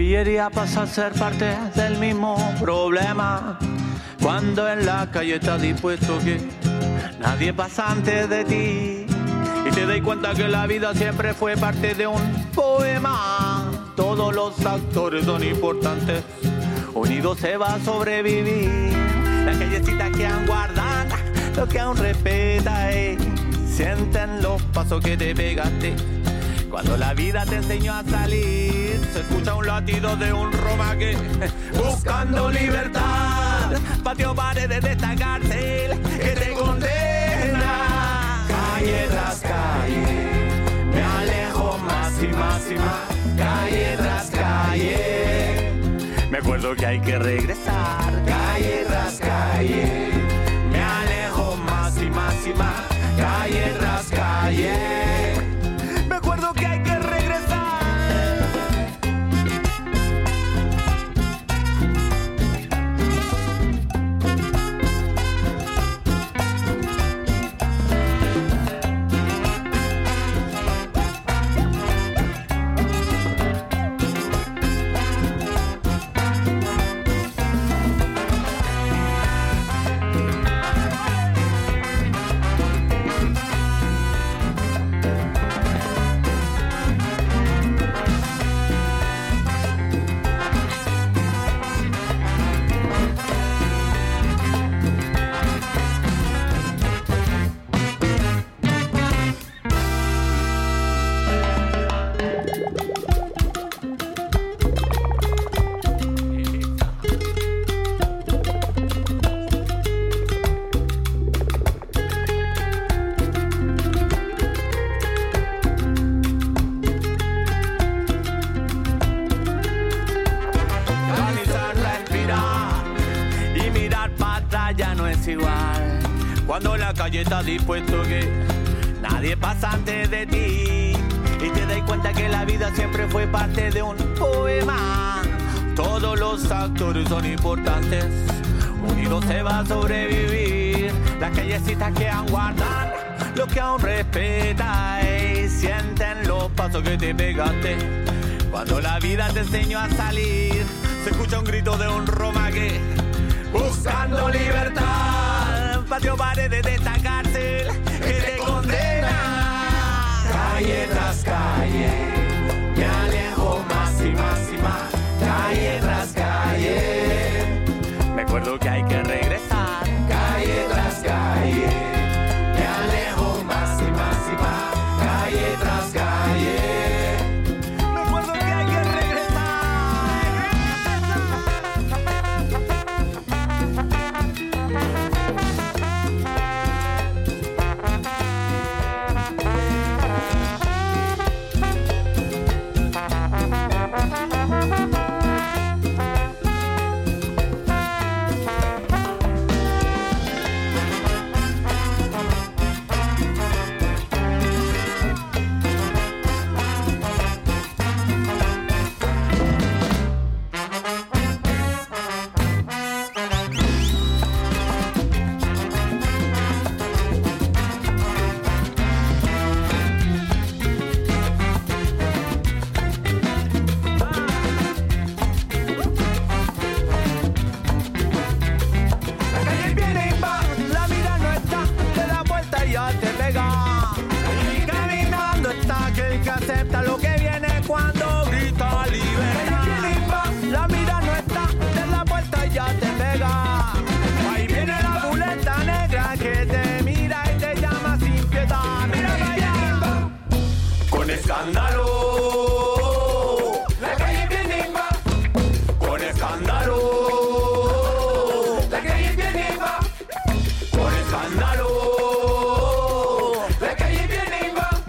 Pillería pasa a ser parte del mismo problema. Cuando en la calle estás dispuesto que nadie pasa antes de ti. Y te das cuenta que la vida siempre fue parte de un poema. Todos los actores son importantes. Unidos se va a sobrevivir. Las callecitas que aún guardan lo que aún respeta. Sienten los pasos que te pegaste. Cuando la vida te enseñó a salir, se escucha un latido de un Roma que buscando libertad, patio paredes de esta cárcel que te condena. Calle tras calle, me alejo más y más y más. Calle tras calle, me acuerdo que hay que regresar. Calle tras calle, me alejo más y más y más. Calle tras calle, me acuerdo que hay que regresar. Cuando la calle está dispuesto que nadie pasa antes de ti. Y te das cuenta que la vida siempre fue parte de un poema. Todos los actores son importantes. Unidos se va a sobrevivir. Las callecitas que aún guardan lo que aún respeta. Y sienten los pasos que te pegaste. Cuando la vida te enseñó a salir, se escucha un grito de un Roma que buscando libertad, patio paredes de esta cárcel que te condena. Calle tras calle, me alejo más y más y más. Calle tras calle, me acuerdo que hay que regresar. Calle tras calle, me alejo más y más y más. Calle tras calle, me acuerdo que hay que regresar. Acepta lo que viene cuando grita libertad. La mira no está de la puerta y ya te pega. Ahí viene la muleta negra que te mira y te llama sin piedad. Mira para allá. Con escándalo. La calle viene y va. Con escándalo. La calle viene y va. Con escándalo. La calle viene y va.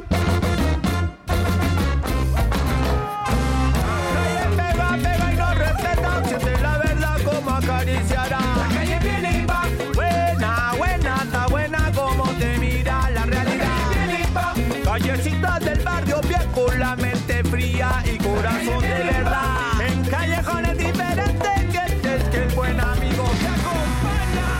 Acariciará. La calle viene y va. Buena, buena, está buena como te mira la realidad. La calle viene y va. Callecitas del barrio viejo, la mente fría y corazón de verdad. En callejones diferentes que el buen amigo te acompaña.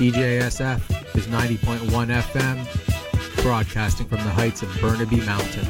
CJSF is 90.1 FM, broadcasting from the heights of Burnaby Mountain.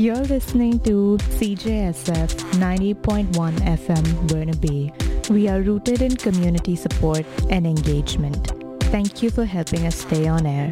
You're listening to CJSF 90.1 FM Burnaby. We are rooted in community support and engagement. Thank you for helping us stay on air.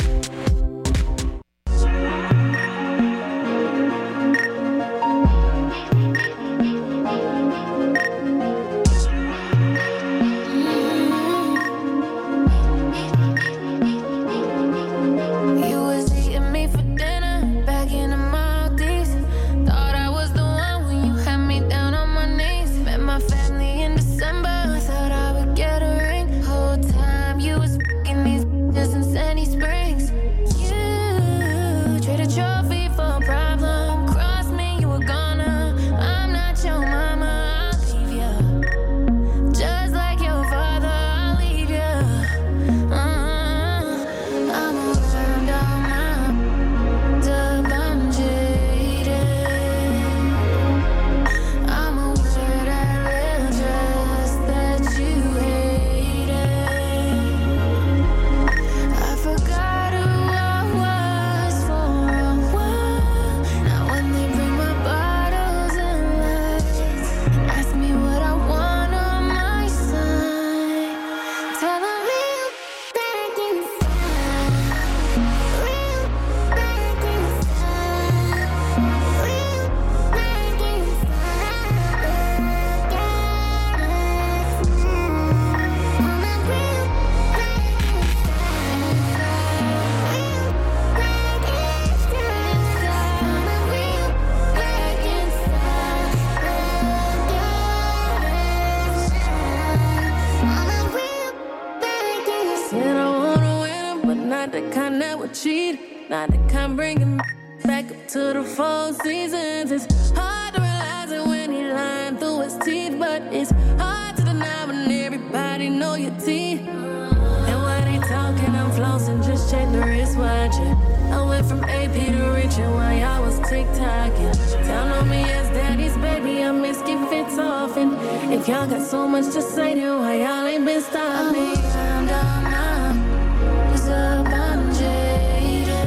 Not the kind bringing back up to the 4 seasons. It's hard to realize it when he lying through his teeth, but it's hard to deny when everybody know your teeth. And when they talking, I'm flossing, just check the wristwatch. I went from AP to Richard while y'all was TikToking. Down on me as daddy's baby, I miss get fits off. And if y'all got so much to say, then why y'all ain't been stopping? I'm down, it's up, I'm jaded.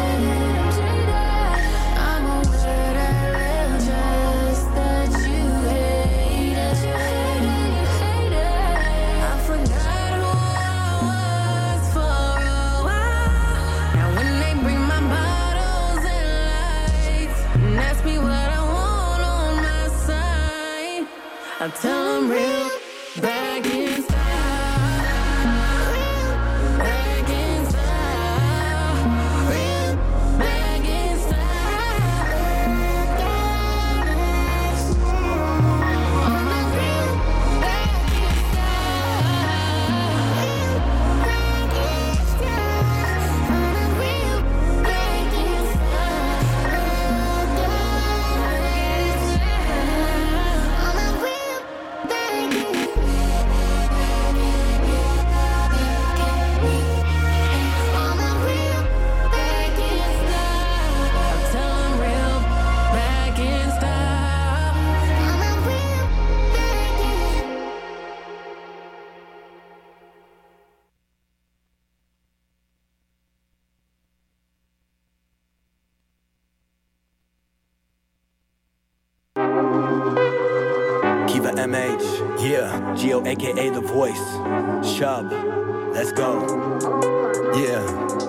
I'm aware that little dress that you hated. I forgot who I was for a while. Now when they bring my bottles and lights and ask me what I want on my side, I tell them real back in style. Back in style. Real back in style. On my real back in style. Back in style. On my real back in style. On my real back in on my real back in style. I tell 'em real back in style. On my real back in. Kiva MH, yeah, Geo aka The Voice, Shub, let's go, yeah,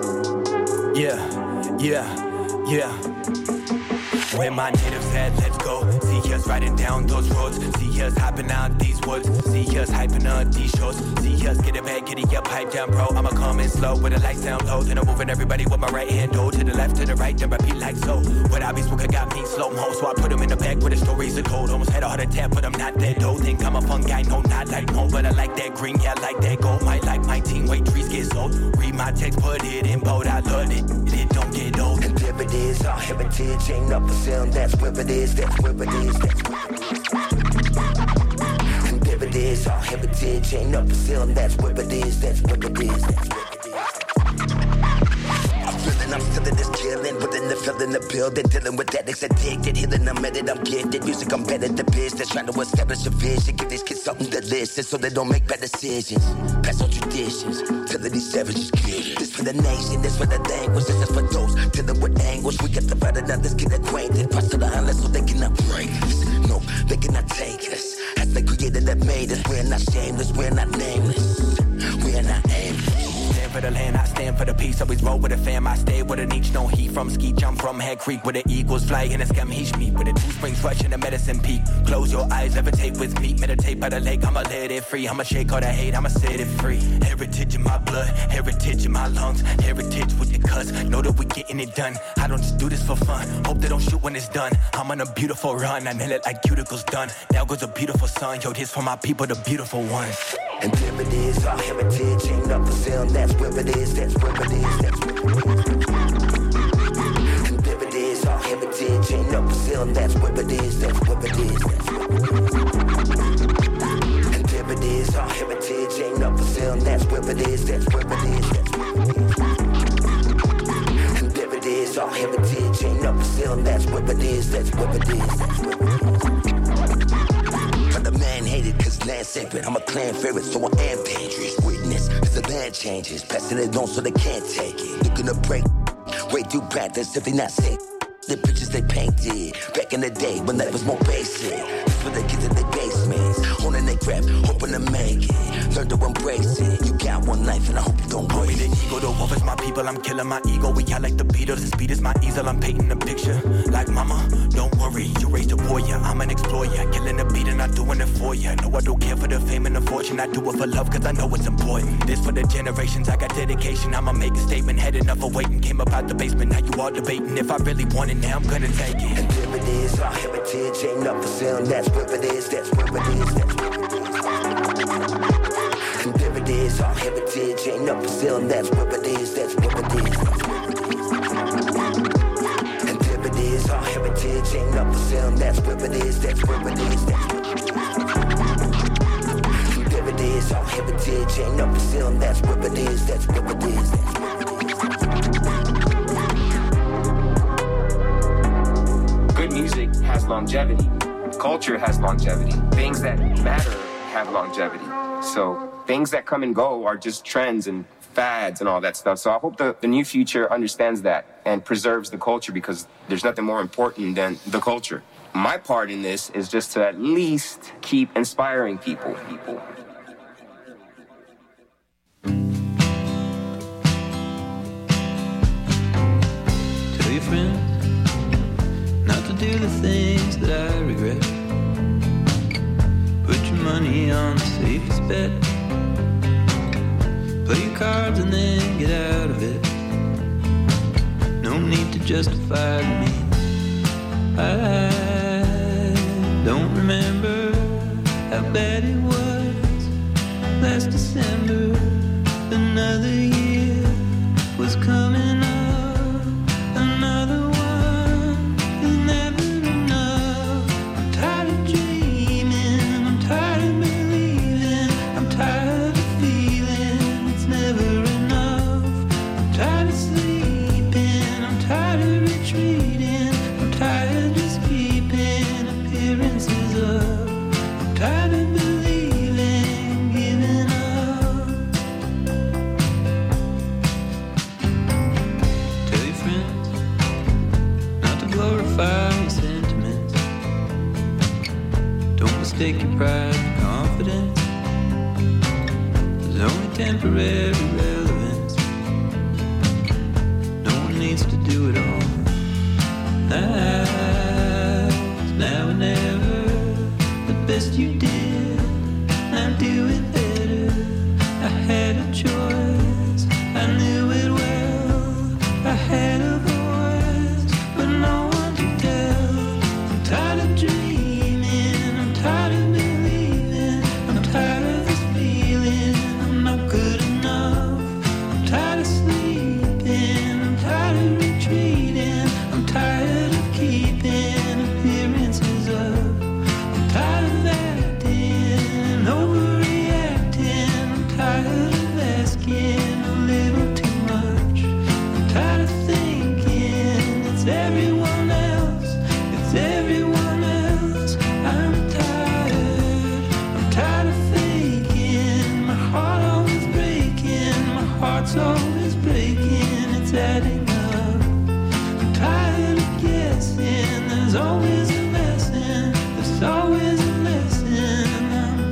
where my natives at, let's go, see us riding down those roads, see us hopping out these woods, see us hyping up these shows, see us get it back, get it up, hype down, bro, I'ma come in slow, with the lights down low, then I'm moving everybody with my right hand, go to the left, to the right, then repeat like so, what I be smoking got me slow-mo, so I put them in the back where the stories are told, almost had a heart attack, but I'm not that though, think I'm a fun guy, no, not like no, but I like that green, yeah, I like that gold, might like my team, wait, trees get sold, read my text, put it in bold, I love it, it don't get old, and there it is, our heritage ain't up for sale, that's where it is, that's where it is, that's where it is. And there it is, our heritage ain't up for sale, that's where it is, that's where it is, that's where it is. I'm feeling this chillin', within the feeling the building. world and dealing with addicts addicted. Healing, I'm at it, I'm gifted. Music, I'm better than business. Trying to establish a vision. Give these kids something to listen so they don't make bad decisions. Pass on traditions. Telling these savages get it. This for the nation, this for the language. This is for those dealing with anguish. We got the right of others get acquainted. Cross to the island so they cannot break us. No, they cannot take us. As the creator that made us. We're not shameless, we're not nameless. We're not aimless. Stand for the land, I stand for the peace. Always roll with a fam, I stay with a niche. No heat from ski, jump from Head Creek. Where the eagles fly in a scam, heat meet. Where the two springs rush in the medicine peak. Close your eyes, levitate with me. Meditate by the lake, I'ma let it free. I'ma shake all the hate, I'ma set it free. Heritage in my blood, heritage in my lungs. Heritage with the cuss, know that we getting it done. I don't just do this for fun, hope they don't shoot when it's done. I'm on a beautiful run, I nail it like cuticles done. Now goes a beautiful sun, yo, this for my people, the beautiful ones. And there it is, our heritage ain't nothing for sale. That's where it is, that's where it is, that's where it is. And there it is, our heritage ain't nothing for sale. That's where it is, that's where it is, that's where it is. And there it is, our heritage ain't nothing for sale. That's where it is, that's where it is, that's where it is. And there it is, our heritage ain't nothing for sale. That's where it is, that's where it is, that's where it is. The man hated cause land sacred. I'm a clan favorite, so I am dangerous. Witness as the land changes, passing it on so they can't take it. Looking to break, way too bad, that's if they not safe. The pictures they painted back in the day when life was more basic. This for the kids in their basements, holding their crap, hoping to make it. Learn to embrace it. You got one life and I hope you don't waste it. The ego, the wolf is my people, I'm killing my ego. We out like the Beatles, the speed is my easel. I'm painting the picture like mama, don't worry, you raised a warrior. I'm an explorer, killing the beat and not doing it for you. No, I don't care for the fame and the fortune. I do it for love cause I know it's important. This for the generations, I got dedication. I'ma make a statement, had enough of waiting. Came up out the basement, now you all debating. If I really want it, now I'm gonna take it. And there it is, our heritage ain't nothing for sale. That's where it is, that's where it is, that's where it is. And there it is, our heritage ain't nothing for sale. That's where it is, that's where it is, that's where it is. And there it is, our heritage ain't nothing for sale. That's where it is, that's where it is, that's where it is. And there it is, our heritage ain't nothing for sale. That's where it is, that's where it is, that's where it is. Good music has longevity. Culture has longevity. Things that matter have longevity. So things that come and go are just trends and fads and all that stuff. So I hope the new future understands that and preserves the culture because there's nothing more important than the culture. My part in this is just to at least keep inspiring people. Tell your friends not to do the things that I regret. Put your money on the safest bet. Play your cards and then get out of it. No need to justify to me. I don't remember how bad it was last December. Another year was coming up. Another one is never enough. I'm tired of dreaming. I'm tired of believing. I'm tired of feeling it's never enough. I'm tired of sleeping. I'm tired of retreating. I'm tired of just keeping appearances up. I'm tired of believing, giving up. Tell your friends not to glorify your sentiments. Don't mistake your pride for confidence. There's only temporary relevance. No one needs to do it all. That's now or never. The best you did, now do it better. I had a choice, I knew it well. I had a voice, but no one to tell. I'm tired of dreaming, I'm tired of believing. I'm tired of this feeling, I'm not good enough. I'm tired of sleeping, I'm tired of retreating. I'm tired of keeping heart's always breaking, it's adding up. I'm tired of guessing, there's always a lesson, there's always a lesson. I'm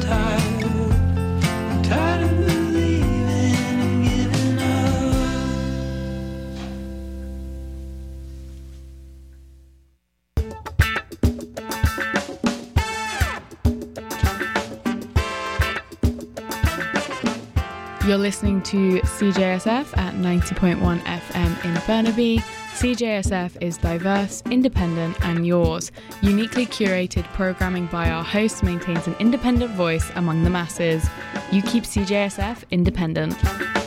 tired of believing and giving You're listening to CJSF at 90.1 FM in Burnaby. CJSF is diverse, independent and yours. Uniquely curated programming by our hosts maintains an independent voice among the masses. You keep CJSF independent.